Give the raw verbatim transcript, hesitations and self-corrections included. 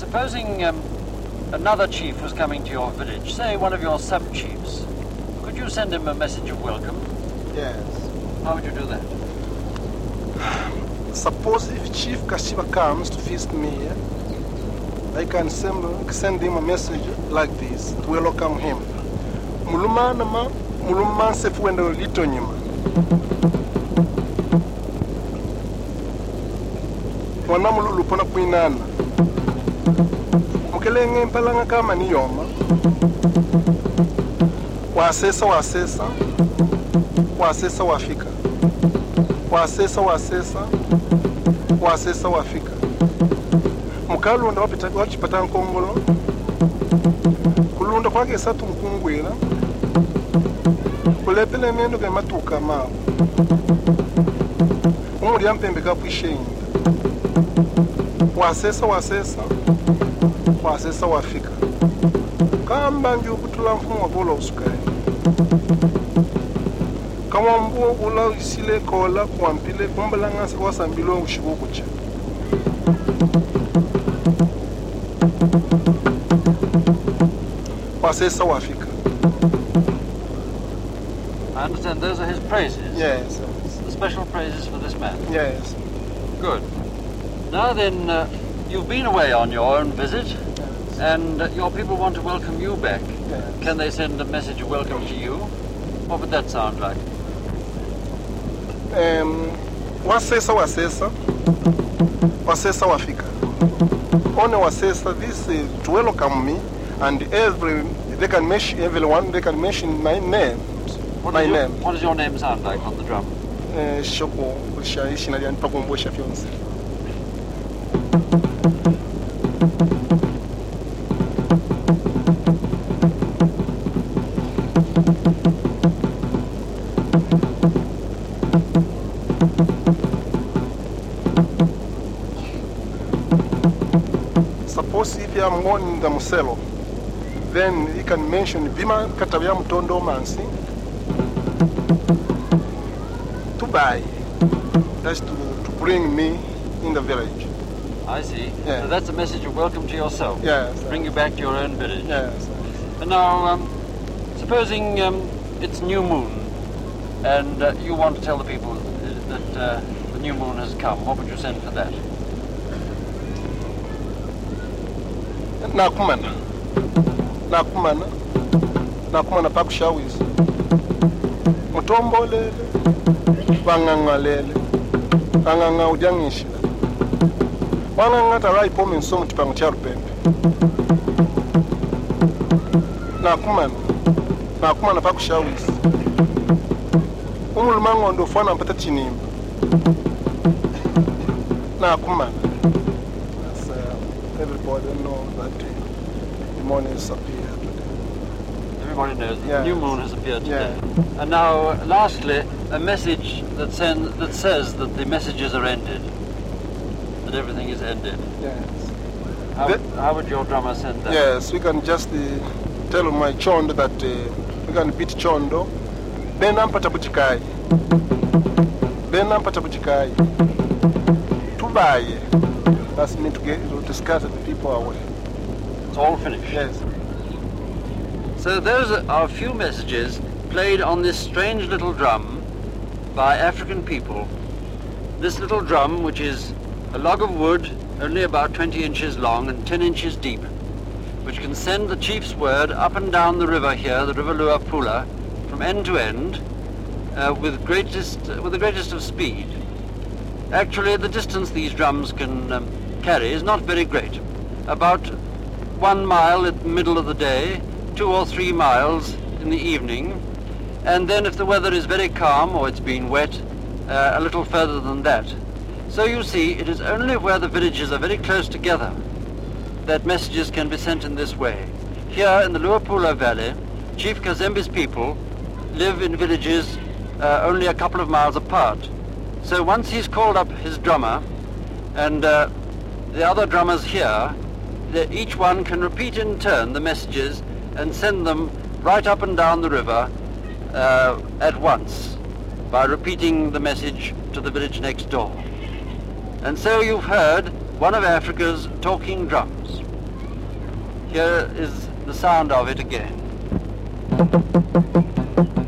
supposing um, another chief was coming to your village, say one of your sub-chiefs, could you send him a message of welcome? Yes. How would you do that? Suppose if Chief Kashiba comes to visit me here, I can send, send him a message like this to welcome him. Mulumana ma, muluman se fuendo lito nyima. Wana mululu pona kuinana. Mukelenge mpalanga kama ni yoma. Wasesa wasesa. Wasesa wafika. Wasesa wasesa. Wasesa wafika. Mukalunda wapita wachipata nkongolo. Kulunda kwake satu mkungwela. Kulepele nendo ke matuka mao. Umuri yampembe kapuishenga. Wasesa wasesa. Wasesa wafika. Kamba nju kutula mfumo wa bola usukai. Kama mbuo ula isile kola kuampile kumbalanga se wasambilo ushibukucha. Wasesa wafika. I understand those are his praises. Yes. The special praises for this man. Yes. Good. Now then, uh, you've been away on your own visit, Yes. and uh, your people want to welcome you back. Yes. Can they send a message of welcome to you? What would that sound like? Um, wasesa wasesa. Wasesa wafika. Only wasesa, this is to welcome me, and every they can mention everyone. They can mention my name. What My does your, name. What does your name sound like on the drum? Uh, Shoko ushaishi na liani pakumbusha fyonse. Suppose if you are born in the Muselo, then you can mention Vima Katavia Mutondo Mansi to buy. That's to, to bring me in the village. I see. Yeah. So that's a message of welcome to yourself. Yes. Bring you back to your own village. Yes. And now, um, supposing um, it's new moon, and uh, you want to tell the people that uh, the new moon has come, what would you send for that? Nakumana. Nakumana. Nakumana pakushawis. Mutombo lele. Banganga lele. Banganga ujangishi. Banganga tarai pomi nsomu tipangu charu pembe. Nakumana. Nakumana pakushawis. Umulumango ndo fwana mpata chinimba. Nakumana. Everybody knows that the moon has appeared today. Everybody knows that Yes. the new moon has appeared today. Yeah. And now, uh, lastly, a message that, send, that says that the messages are ended, that everything is ended. Yes. How, The- how would your drummer send that? Yes, we can just uh, tell my chondo that uh, we can beat chondo. Benam patabuchikai. Benam patabuchikai. Tubaye. That's meant to get to scatter the people away. It's all finished. Yes. So those are a few messages played on this strange little drum by African people. This little drum, which is a log of wood only about twenty inches long and ten inches deep, which can send the chief's word up and down the river here, the River Luapula, from end to end, uh, with greatest uh, with the greatest of speed. Actually, the distance these drums can um, carry is not very great. About one mile at the middle of the day, two or three miles in the evening, and then if the weather is very calm or it's been wet, uh, a little further than that. So you see, it is only where the villages are very close together that messages can be sent in this way. Here in the Luapula Valley, Chief Kazembe's people live in villages uh, only a couple of miles apart. So once he's called up his drummer, and uh, the other drummers here, the, each one can repeat in turn the messages and send them right up and down the river uh, at once by repeating the message to the village next door. And so you've heard one of Africa's talking drums. Here is the sound of it again.